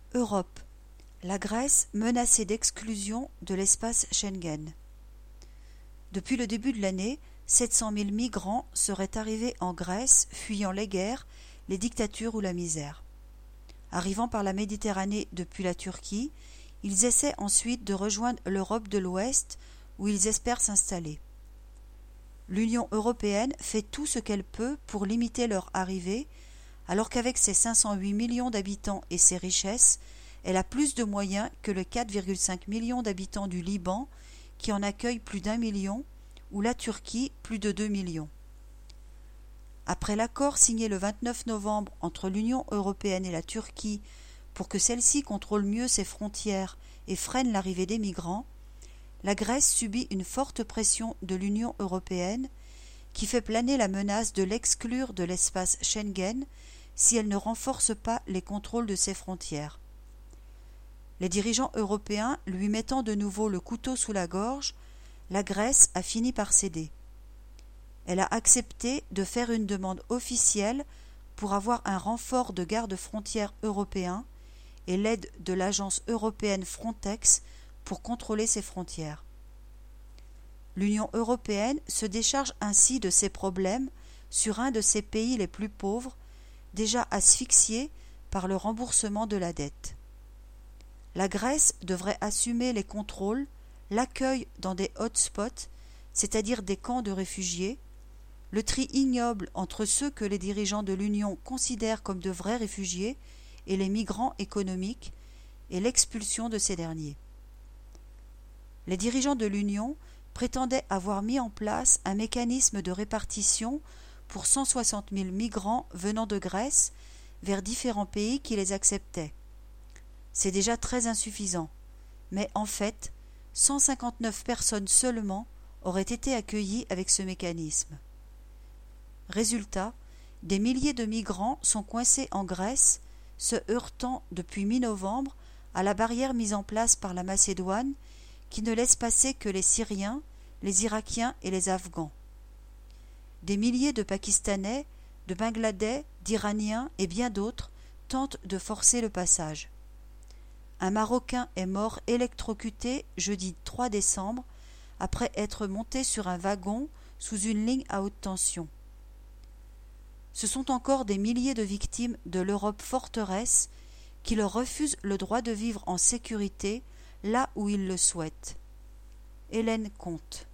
Europe. La Grèce menacée d'exclusion de l'espace Schengen. Depuis le début de l'année, 700 000 migrants seraient arrivés en Grèce, fuyant les guerres, les dictatures ou la misère. Arrivant par la Méditerranée depuis la Turquie, ils essaient ensuite de rejoindre l'Europe de l'Ouest, où ils espèrent s'installer. L'Union européenne fait tout ce qu'elle peut pour limiter leur arrivée, alors qu'avec ses 508 millions d'habitants et ses richesses, elle a plus de moyens que le 4,5 millions d'habitants du Liban, qui en accueille plus d'1 million, ou la Turquie, plus de 2 millions. Après l'accord signé le 29 novembre entre l'Union européenne et la Turquie pour que celle-ci contrôle mieux ses frontières et freine l'arrivée des migrants, la Grèce subit une forte pression de l'Union européenne qui fait planer la menace de l'exclure de l'espace Schengen si elle ne renforce pas les contrôles de ses frontières. Les dirigeants européens lui mettant de nouveau le couteau sous la gorge, la Grèce a fini par céder. Elle a accepté de faire une demande officielle pour avoir un renfort de gardes-frontières européens et l'aide de l'agence européenne Frontex pour contrôler ses frontières. L'Union européenne se décharge ainsi de ses problèmes sur un de ses pays les plus pauvres, déjà asphyxié par le remboursement de la dette. La Grèce devrait assumer les contrôles, l'accueil dans des hotspots, c'est-à-dire des camps de réfugiés, le tri ignoble entre ceux que les dirigeants de l'Union considèrent comme de vrais réfugiés et les migrants économiques, et l'expulsion de ces derniers. Les dirigeants de l'Union prétendaient avoir mis en place un mécanisme de répartition pour 160 000 migrants venant de Grèce vers différents pays qui les acceptaient. C'est déjà très insuffisant, mais en fait, 159 personnes seulement auraient été accueillies avec ce mécanisme. Résultat, des milliers de migrants sont coincés en Grèce, se heurtant depuis mi-novembre à la barrière mise en place par la Macédoine qui ne laisse passer que les Syriens, les Irakiens et les Afghans. Des milliers de Pakistanais, de Bangladais, d'Iraniens et bien d'autres tentent de forcer le passage. Un Marocain est mort électrocuté jeudi 3 décembre après être monté sur un wagon sous une ligne à haute tension. Ce sont encore des milliers de victimes de l'Europe forteresse qui leur refusent le droit de vivre en sécurité là où ils le souhaitent. Hélène Comte.